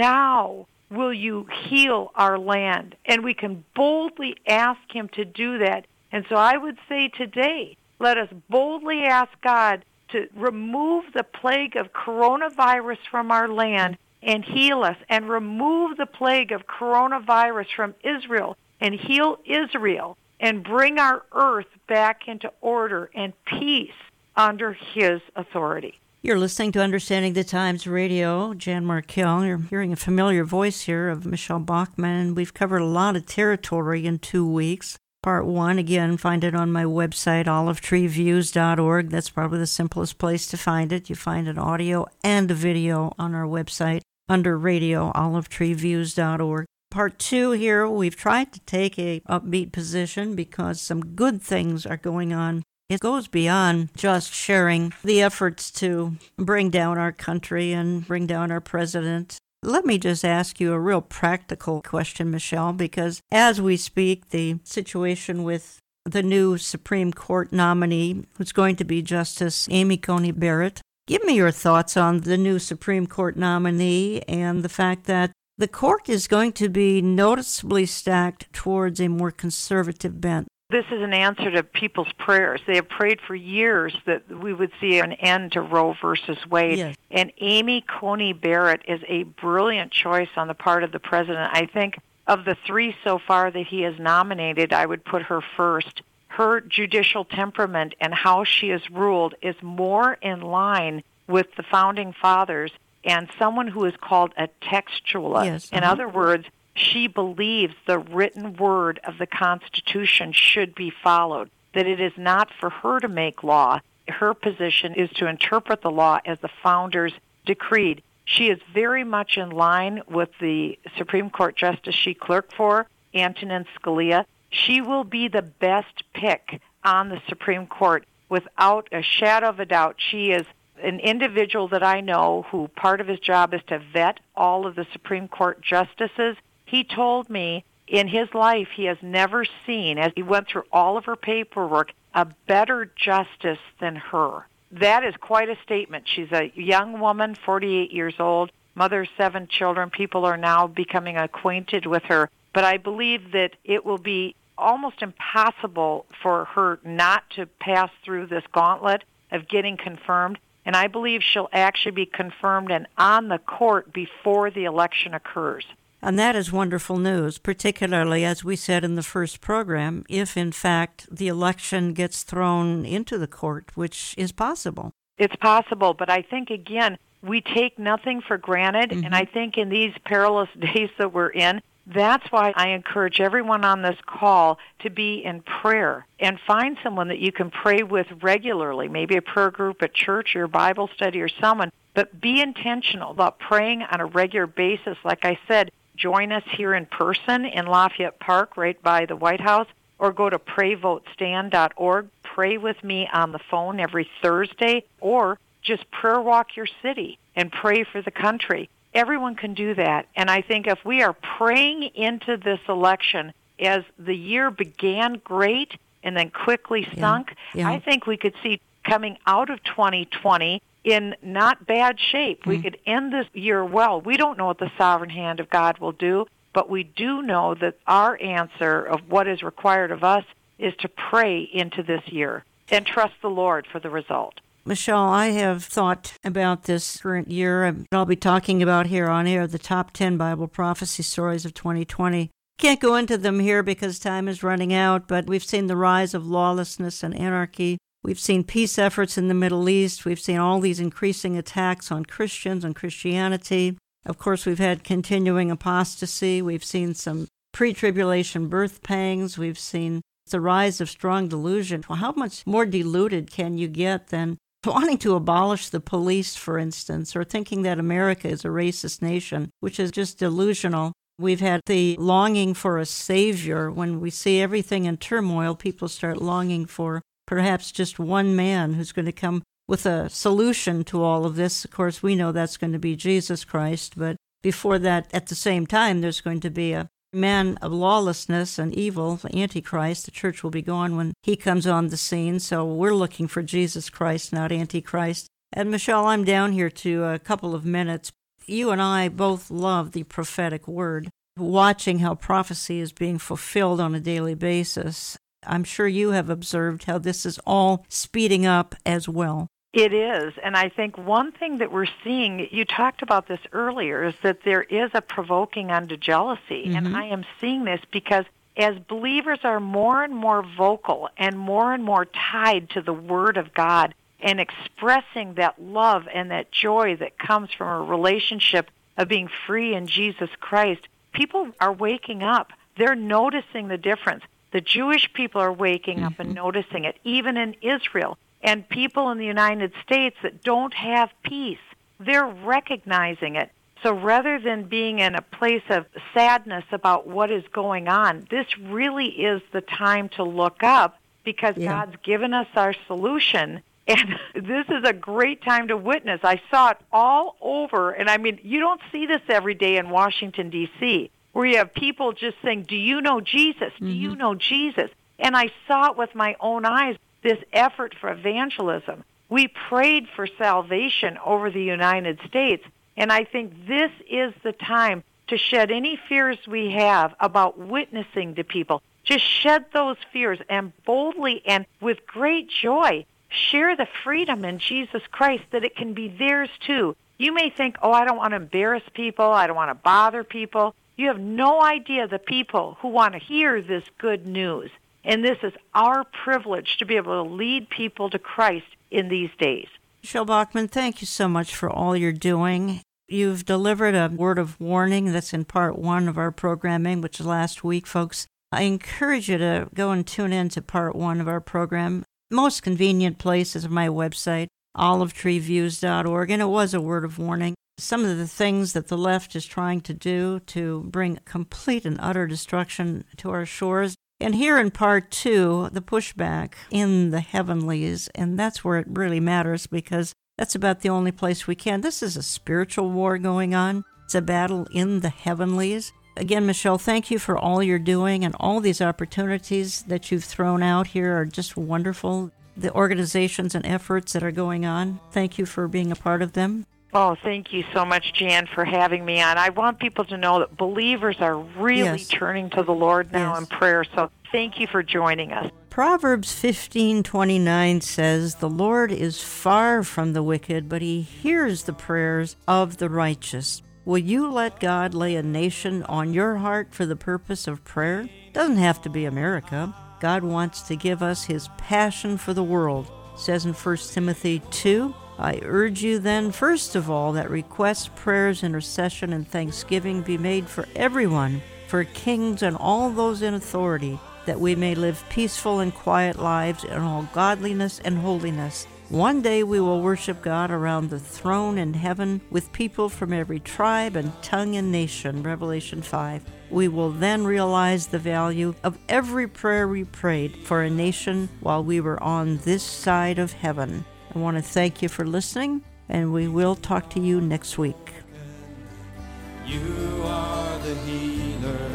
Now will you heal our land? And we can boldly ask him to do that. And so I would say today, let us boldly ask God to remove the plague of coronavirus from our land and heal us, and remove the plague of coronavirus from Israel and heal Israel, and bring our earth back into order and peace under his authority. You're listening to Understanding the Times Radio. Jan Markell. You're hearing a familiar voice here of Michelle Bachmann. We've covered a lot of territory in 2 weeks. Part 1, again, find it on my website, olivetreeviews.org. That's probably the simplest place to find it. You find an audio and a video on our website under radio, olivetreeviews.org. Part 2 here, we've tried to take a upbeat position because some good things are going on. It goes beyond just sharing the efforts to bring down our country and bring down our president. Let me just ask you a real practical question, Michelle, because as we speak, the situation with the new Supreme Court nominee, who's going to be Justice Amy Coney Barrett, give me your thoughts on the new Supreme Court nominee and the fact that the court is going to be noticeably stacked towards a more conservative bent. This is an answer to people's prayers. They have prayed for years that we would see an end to Roe versus Wade. Yes. And Amy Coney Barrett is a brilliant choice on the part of the president. I think of the 3 so far that he has nominated, I would put her first. Her judicial temperament and how she has ruled is more in line with the Founding Fathers and someone who is called a textualist. Yes. In other words, she believes the written word of the Constitution should be followed, that it is not for her to make law. Her position is to interpret the law as the founders decreed. She is very much in line with the Supreme Court justice she clerked for, Antonin Scalia. She will be the best pick on the Supreme Court without a shadow of a doubt. She is an individual that I know who part of his job is to vet all of the Supreme Court justices. He told me in his life he has never seen, as he went through all of her paperwork, a better justice than her. That is quite a statement. She's a young woman, 48 years old, mother of 7 children. People are now becoming acquainted with her. But I believe that it will be almost impossible for her not to pass through this gauntlet of getting confirmed. And I believe she'll actually be confirmed and on the court before the election occurs. And that is wonderful news, particularly, as we said in the first program, if, in fact, the election gets thrown into the court, which is possible. It's possible, but I think, again, we take nothing for granted, and I think in these perilous days that we're in, that's why I encourage everyone on this call to be in prayer and find someone that you can pray with regularly, maybe a prayer group at church or Bible study or someone, but be intentional about praying on a regular basis. Like I said, join us here in person in Lafayette Park right by the White House, or go to PrayVoteStand.org. Pray with me on the phone every Thursday, or just prayer walk your city and pray for the country. Everyone can do that. And I think if we are praying into this election as the year began great and then quickly sunk, I think we could see coming out of 2020 in not bad shape. We could end this year well. We don't know what the sovereign hand of God will do, but we do know that our answer of what is required of us is to pray into this year and trust the Lord for the result. Michelle, I have thought about this current year. I'll be talking about here on air the top 10 Bible prophecy stories of 2020. Can't go into them here because time is running out, but we've seen the rise of lawlessness and anarchy. We've seen peace efforts in the Middle East. We've seen all these increasing attacks on Christians and Christianity. Of course, we've had continuing apostasy. We've seen some pre-tribulation birth pangs. We've seen the rise of strong delusion. Well, how much more deluded can you get than wanting to abolish the police, for instance, or thinking that America is a racist nation, which is just delusional. We've had the longing for a savior. When we see everything in turmoil, people start longing for perhaps just one man who's going to come with a solution to all of this. Of course, we know that's going to be Jesus Christ, but before that, at the same time, there's going to be a man of lawlessness and evil, the Antichrist. The church will be gone when he comes on the scene, so we're looking for Jesus Christ, not Antichrist. And Michelle, I'm down here to a couple of minutes. You and I both love the prophetic word, watching how prophecy is being fulfilled on a daily basis. I'm sure you have observed how this is all speeding up as well. It is, and I think one thing that we're seeing, you talked about this earlier, is that there is a provoking unto jealousy, and I am seeing this because as believers are more and more vocal and more tied to the Word of God and expressing that love and that joy that comes from a relationship of being free in Jesus Christ, people are waking up. They're noticing the difference. The Jewish people are waking up and noticing it, even in Israel. And people in the United States that don't have peace, they're recognizing it. So rather than being in a place of sadness about what is going on, this really is the time to look up because God's given us our solution. And this is a great time to witness. I saw it all over. And I mean, you don't see this every day in Washington, D.C., where you have people just saying, do you know Jesus? Do you know Jesus? And I saw it with my own eyes, this effort for evangelism. We prayed for salvation over the United States, and I think this is the time to shed any fears we have about witnessing to people. Just shed those fears and boldly and with great joy share the freedom in Jesus Christ that it can be theirs too. You may think, I don't want to embarrass people, I don't want to bother people. You have no idea the people who want to hear this good news. And this is our privilege to be able to lead people to Christ in these days. Michelle Bachmann, thank you so much for all you're doing. You've delivered a word of warning that's in part 1 of our programming, which is last week, folks. I encourage you to go and tune in to part 1 of our program. Most convenient place is my website, olivetreeviews.org, and it was a word of warning. Some of the things that the left is trying to do to bring complete and utter destruction to our shores. And here in part 2, the pushback in the heavenlies, and that's where it really matters because that's about the only place we can. This is a spiritual war going on. It's a battle in the heavenlies. Again, Michelle, thank you for all you're doing, and all these opportunities that you've thrown out here are just wonderful. The organizations and efforts that are going on, thank you for being a part of them. Oh, thank you so much, Jan, for having me on. I want people to know that believers are really turning to the Lord now in prayer, so thank you for joining us. Proverbs 15:29 says, "The Lord is far from the wicked, but he hears the prayers of the righteous." Will you let God lay a nation on your heart for the purpose of prayer? Doesn't have to be America. God wants to give us his passion for the world. It says in 1 Timothy 2, "I urge you then, first of all, that requests, prayers, intercession, and thanksgiving be made for everyone, for kings and all those in authority, that we may live peaceful and quiet lives in all godliness and holiness. One day we will worship God around the throne in heaven with people from every tribe and tongue and nation," Revelation 5. We will then realize the value of every prayer we prayed for a nation while we were on this side of heaven. I want to thank you for listening, and we will talk to you next week. You are the healer,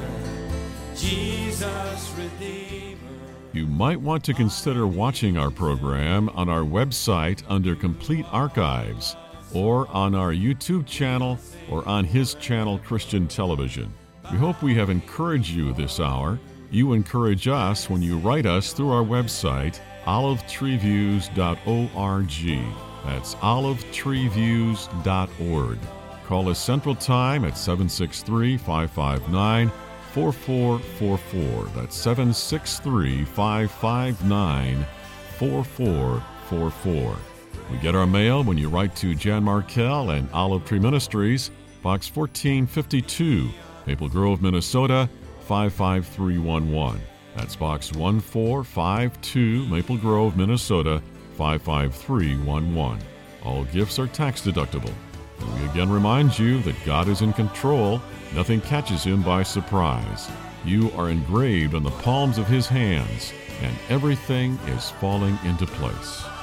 Jesus Redeemer. You might want to consider watching our program on our website under Complete Archives, or on our YouTube channel, or on his channel, Christian Television. We hope we have encouraged you this hour. You encourage us when you write us through our website, olivetreeviews.org. That's olivetreeviews.org. Call us Central Time at 763-559-4444. That's 763-559-4444. We get our mail when you write to Jan Markell and Olive Tree Ministries, Box 1452, Maple Grove, Minnesota, 55311. That's Box 1452, Maple Grove, Minnesota, 55311. All gifts are tax deductible. And we again remind you that God is in control. Nothing catches him by surprise. You are engraved on the palms of his hands, and everything is falling into place.